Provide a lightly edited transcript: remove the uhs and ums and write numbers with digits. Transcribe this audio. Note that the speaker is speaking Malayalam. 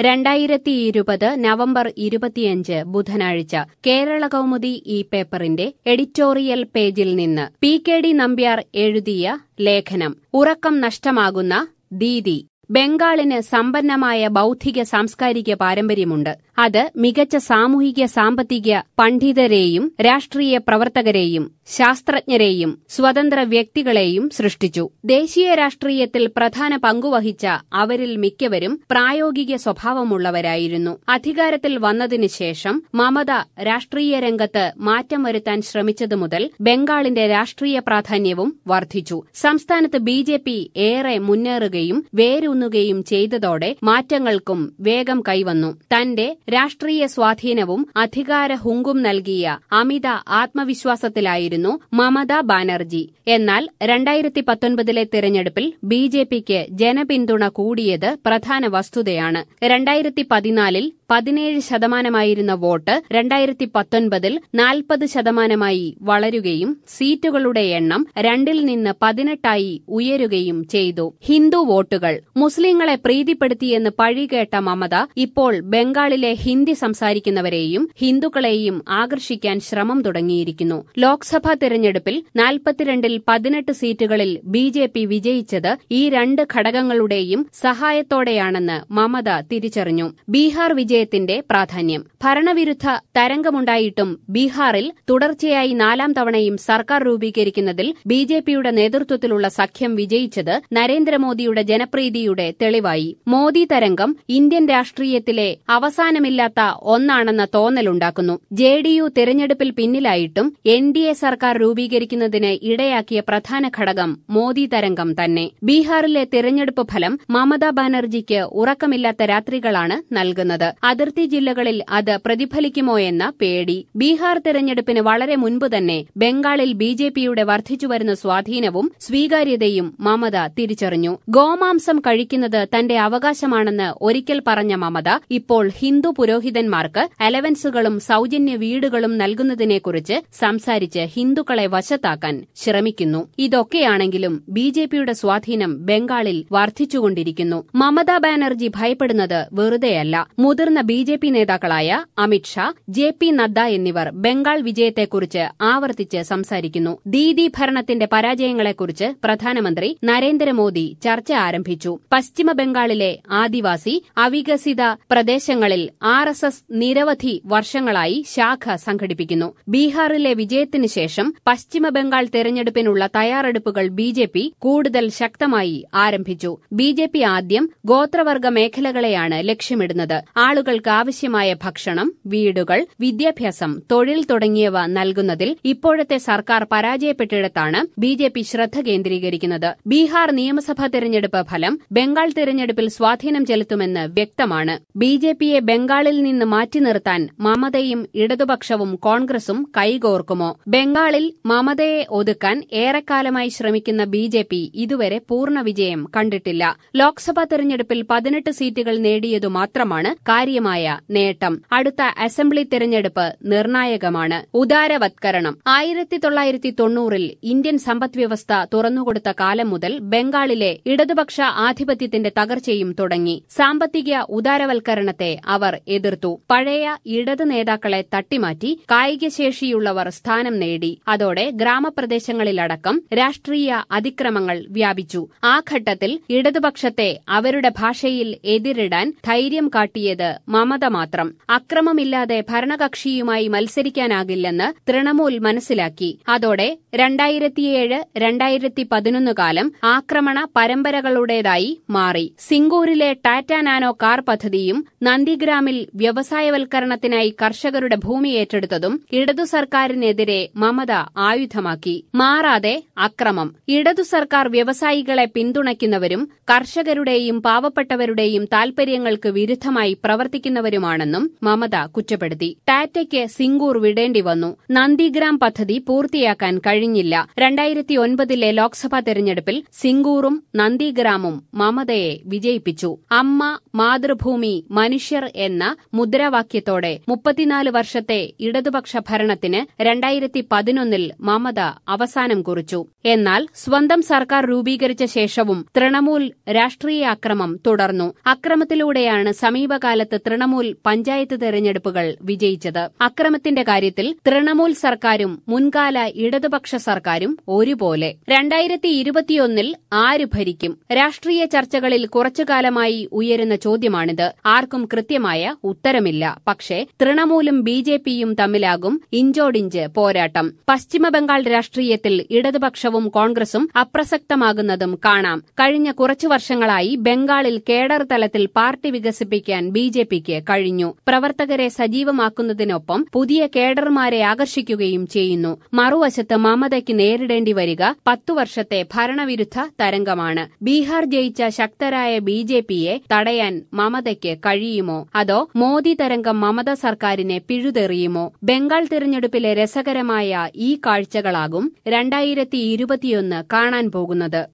2020 നവംബർ 25 ബുധനാഴ്ച കേരളകൗമുദി ഈ പേപ്പറിന്റെ എഡിറ്റോറിയൽ പേജിൽ നിന്ന് പി.കെ.ഡി. നമ്പ്യാർ എഴുതിയ ലേഖനം ഉറക്കം നഷ്ടമാകുന്ന ദീദി. ബംഗാളിന് സമ്പന്നമായ ബൗദ്ധിക സാംസ്കാരിക പാരമ്പര്യമുണ്ട്. അത് മികച്ച സാമൂഹിക സാമ്പത്തിക പണ്ഡിതരെയും രാഷ്ട്രീയ പ്രവർത്തകരെയും ശാസ്ത്രജ്ഞരെയും സ്വതന്ത്ര വ്യക്തികളെയും സൃഷ്ടിച്ചു. ദേശീയ രാഷ്ട്രീയത്തിൽ പ്രധാന പങ്കുവഹിച്ച അവരിൽ മിക്കവരും പ്രായോഗിക സ്വഭാവമുള്ളവരായിരുന്നു. അധികാരത്തിൽ വന്നതിനു ശേഷം മമത രാഷ്ട്രീയ രംഗത്ത് മാറ്റം വരുത്താൻ ശ്രമിച്ചതുമുതൽ ബംഗാളിന്റെ രാഷ്ട്രീയ പ്രാധാന്യവും വർദ്ധിച്ചു. സംസ്ഥാനത്ത് ബി.ജെ.പി. ഏറെ മുന്നേറുകയും വേരൂന്നുകയും ചെയ്തതോടെ മാറ്റങ്ങൾക്കും വേഗം കൈവന്നു. തന്റെ രാഷ്ട്രീയ സ്വാധീനവും അധികാര ഹുങ്കും നൽകിയ അമിത ആത്മവിശ്വാസത്തിലായിരുന്നു മമതാ ബാനർജി. എന്നാൽ 2019 തിരഞ്ഞെടുപ്പിൽ ബി.ജെ.പിക്ക് ജനപിന്തുണ കൂടിയത് പ്രധാന വസ്തുതയാണ്. 2014 17% വോട്ട് 2019 40% വളരുകയും സീറ്റുകളുടെ എണ്ണം 2 നിന്ന് 18 ഉയരുകയും ചെയ്തു. ഹിന്ദു വോട്ടുകൾ മുസ്ലിങ്ങളെ പ്രീതിപ്പെടുത്തിയെന്ന് പഴികേട്ട മമത ഇപ്പോൾ ബംഗാളിലെ ഹിന്ദി സംസാരിക്കുന്നവരെയും ഹിന്ദുക്കളെയും ആകർഷിക്കാൻ ശ്രമം തുടങ്ങിയിരിക്കുന്നു. ലോക്സഭാ തെരഞ്ഞെടുപ്പിൽ 42-ൽ 18 സീറ്റുകളിൽ ബി.ജെ.പി. വിജയിച്ചത് ഈ രണ്ട് ഘടകങ്ങളുടെയും സഹായത്തോടെയാണെന്ന് മമത തിരിച്ചറിഞ്ഞു. ബീഹാർ വിജയത്തിന്റെ പ്രാധാന്യം. ഭരണവിരുദ്ധ തരംഗമുണ്ടായിട്ടും ബീഹാറിൽ തുടർച്ചയായി 4ാം തവണയും സർക്കാർ രൂപീകരിക്കുന്നതിൽ ബി.ജെ.പിയുടെ നേതൃത്വത്തിലുള്ള സഖ്യം വിജയിച്ചത് നരേന്ദ്രമോദിയുടെ ജനപ്രീതിയുടെ തെളിവായി. മോദി തരംഗം ഇന്ത്യൻ രാഷ്ട്രീയത്തിലെ അവസാനമില്ലാത്ത ഒന്നാണെന്ന തോന്നലുണ്ടാക്കുന്നു. ജെ.ഡി.യു തെരഞ്ഞെടുപ്പിൽ പിന്നിലായിട്ടും എൻ.ഡി.എ സർക്കാർ രൂപീകരിക്കുന്നതിന് ഇടയാക്കിയ പ്രധാന ഘടകം മോദി തരംഗം തന്നെ. ബീഹാറിലെ തിരഞ്ഞെടുപ്പ് ഫലം മമതാ ബാനർജിക്ക് ഉറക്കമില്ലാത്ത രാത്രികളാണ് നൽകുന്നത്. അതിർത്തി ജില്ലകളിൽ അത് പ്രതിഫലിക്കുമോയെന്ന പേടി. ബീഹാർ തെരഞ്ഞെടുപ്പിന് വളരെ മുൻപ് തന്നെ ബംഗാളിൽ ബി.ജെ.പിയുടെ വർദ്ധിച്ചുവരുന്ന സ്വാധീനവും സ്വീകാര്യതയും മമത തിരിച്ചറിഞ്ഞു. ഗോമാംസം കഴിക്കുന്നത് തന്റെ അവകാശമാണെന്ന് ഒരിക്കൽ പറഞ്ഞ മമത ഇപ്പോൾ ഹിന്ദു പുരോഹിതന്മാർക്ക് അലവൻസുകളും സൌജന്യ വീടുകളും നൽകുന്നതിനെക്കുറിച്ച് സംസാരിച്ച് ഹിന്ദുക്കളെ വശത്താക്കാൻ ശ്രമിക്കുന്നു. ഇതൊക്കെയാണെങ്കിലും ബി.ജെ.പിയുടെ സ്വാധീനം ബംഗാളിൽ വർദ്ധിച്ചുകൊണ്ടിരിക്കുന്നു. മമതാ ബാനർജി ഭയപ്പെടുന്നത് വെറുതെയല്ല. മുതിർന്ന ബി.ജെ.പി. നേതാക്കളായ അമിത്ഷാ, ജെ.പി. നദ്ദ എന്നിവർ ബംഗാൾ വിജയത്തെക്കുറിച്ച് ആവർത്തിച്ച് സംസാരിക്കുന്നു. ദീദി ഭരണത്തിന്റെ പരാജയങ്ങളെക്കുറിച്ച് പ്രധാനമന്ത്രി നരേന്ദ്രമോദി ചർച്ച ആരംഭിച്ചു. പശ്ചിമ ബംഗാളിലെ ആദിവാസി അവികസിത പ്രദേശങ്ങളിൽ ആർ.എസ്.എസ്. നിരവധി വർഷങ്ങളായി ശാഖ സംഘടിപ്പിക്കുന്നു. ബീഹാറിലെ വിജയത്തിനു ശേഷം പശ്ചിമബംഗാൾ തെരഞ്ഞെടുപ്പിനുള്ള തയ്യാറെടുപ്പുകൾ ബി.ജെ.പി. കൂടുതൽ ശക്തമായി ആരംഭിച്ചു. ബി.ജെ.പി. ആദ്യം ഗോത്രവർഗ മേഖലകളെയാണ് ലക്ഷ്യമിടുന്നത്. ആളുകൾക്ക് ആവശ്യമായ ഭക്ഷണം, വീടുകൾ, വിദ്യാഭ്യാസം, തൊഴിൽ തുടങ്ങിയവ നൽകുന്നതിൽ ഇപ്പോഴത്തെ സർക്കാർ പരാജയപ്പെട്ടിടത്താണ് ബി.ജെ.പി. ശ്രദ്ധ കേന്ദ്രീകരിക്കുന്നത്. ബീഹാർ നിയമസഭാ തെരഞ്ഞെടുപ്പ് ഫലം ബംഗാൾ തെരഞ്ഞെടുപ്പിൽ സ്വാധീനം ചെലുത്തുമെന്ന് വ്യക്തമാണ്. ബി.ജെ.പിയെ ബംഗാളിൽ നിന്ന് മാറ്റി നിർത്താൻ മമതയും ഇടതുപക്ഷവും കോൺഗ്രസും കൈകോർക്കുമോ? ബംഗാളിൽ മമതയെ ഒതുക്കാൻ ഏറെക്കാലമായി ശ്രമിക്കുന്ന ബി.ജെ.പി. ഇതുവരെ പൂർണ്ണ വിജയം കണ്ടിട്ടില്ല. ലോക്സഭാ തെരഞ്ഞെടുപ്പിൽ 18 സീറ്റുകൾ നേടിയതു മാത്രമാണ് കാര്യമായ നേട്ടം. അടുത്ത അസംബ്ലി തെരഞ്ഞെടുപ്പ് നിർണായകമാണ്. ഉദാരവത്കരണം. 1990-ൽ ഇന്ത്യൻ സമ്പദ്വ്യവസ്ഥ തുറന്നുകൊടുത്ത കാലം മുതൽ ബംഗാളിലെ ഇടതുപക്ഷ ആധിപത്യത്തിന്റെ തകർച്ചയും തുടങ്ങി. സാമ്പത്തിക ഉദാരവൽക്കരണത്തെ അവർ എതിർത്തു. പഴയ ഇടത് നേതാക്കളെ തട്ടിമാറ്റി കായികശേഷിയുള്ളവർ സ്ഥാനം നേടി. അതോടെ ഗ്രാമപ്രദേശങ്ങളിലടക്കം രാഷ്ട്രീയ അതിക്രമങ്ങൾ വ്യാപിച്ചു. ആ ഘട്ടത്തിൽ ഇടതുപക്ഷത്തെ അവരുടെ ഭാഷയിൽ എതിരിടാൻ ധൈര്യം കാട്ടിയത് മമത മാത്രം. അക്രമമില്ലാതെ ഭരണകക്ഷിയുമായി മത്സരിക്കാനാകില്ലെന്ന് തൃണമൂൽ മനസ്സിലാക്കി. അതോടെ 2007-2011 കാലം ആക്രമണ പരമ്പരകളുടേതായി മാറി. സിംഗൂരിലെ ടാറ്റ നാനോ കാർ പദ്ധതിയും നന്ദിഗ്രാമിൽ വ്യവസായവൽക്കരണത്തിനായി കർഷകരുടെ ഭൂമി ഏറ്റെടുത്തതും ഇടതു സർക്കാരിനെതിരെ മമത ആയുധമാക്കി. മാറാതെ അക്രമം. ഇടതു സർക്കാർ വ്യവസായികളെ പിന്തുണയ്ക്കുന്നവരും കർഷകരുടെയും പാവപ്പെട്ടവരുടെയും താൽപര്യങ്ങൾക്ക് വിരുദ്ധമായി പ്രവർത്തിക്കുന്നവരുമാണെന്നും മമത കുറ്റപ്പെടുത്തി. ടാറ്റയ്ക്ക് സിംഗൂർ വിടേണ്ടി വന്നു. നന്ദിഗ്രാം പദ്ധതി പൂർത്തിയാക്കാൻ കഴിഞ്ഞില്ല. 2009 ലോക്സഭാ തെരഞ്ഞെടുപ്പിൽ സിംഗൂറും നന്ദിഗ്രാമും മമത മമതയെ വിജയിപ്പിച്ചു. അമ്മ, മാതൃഭൂമി, മനുഷ്യർ എന്ന മുദ്രാവാക്യത്തോടെ 34 വർഷത്തെ ഇടതുപക്ഷ ഭരണത്തിന് 2011 മമത അവസാനം കുറിച്ചു. എന്നാൽ സ്വന്തം സർക്കാർ രൂപീകരിച്ച ശേഷവും തൃണമൂൽ രാഷ്ട്രീയ അക്രമം തുടർന്നു. അക്രമത്തിലൂടെയാണ് സമീപകാലത്ത് തൃണമൂൽ പഞ്ചായത്ത് തെരഞ്ഞെടുപ്പുകൾ വിജയിച്ചത്. അക്രമത്തിന്റെ കാര്യത്തിൽ തൃണമൂൽ സർക്കാരും മുൻകാല ഇടതുപക്ഷ സർക്കാരും ഒരുപോലെ. 2021 ആര് ഭരിക്കും? രാഷ്ട്രീയ ചർച്ചകളിൽ കുറച്ചുകാലമായി ഉയരുന്ന ചോദ്യമാണിത്. ആർക്കും കൃത്യമായ ഉത്തരമില്ല. പക്ഷേ തൃണമൂലും ബിജെപിയും തമ്മിലാകും ഇഞ്ചോടിഞ്ച് പോരാട്ടം. പശ്ചിമബംഗാൾ രാഷ്ട്രീയത്തിൽ ഇടതുപക്ഷവും കോൺഗ്രസും അപ്രസക്തമാകുന്നതും കാണാം. കഴിഞ്ഞ കുറച്ചു വർഷങ്ങളായി ബംഗാളിൽ കേഡർ തലത്തിൽ പാർട്ടി വികസിപ്പിക്കാൻ ബിജെപിക്ക് കഴിഞ്ഞു. പ്രവർത്തകരെ സജീവമാക്കുന്നതിനൊപ്പം പുതിയ കേഡർമാരെ ആകർഷിക്കുകയും ചെയ്യുന്നു. മറുവശത്ത് മമതയ്ക്ക് നേരിടേണ്ടി വരിക 10 വർഷത്തെ ഭരണവിരുദ്ധ തരംഗമാണ്. ബീഹാർ ജയിച്ച ശക്തരായ ബിജെപിയെ തടയാൻ മമതയ്ക്ക് കഴിയുമോ? അതോ മോദി തരംഗം മമത സർക്കാരിനെ പിഴുതെറിയുമോ? ബംഗാൾ തിരഞ്ഞെടുപ്പിലെ രസകരമായ ഈ കാഴ്ചകളാകും 2021 കാണാൻ പോകുന്നത്.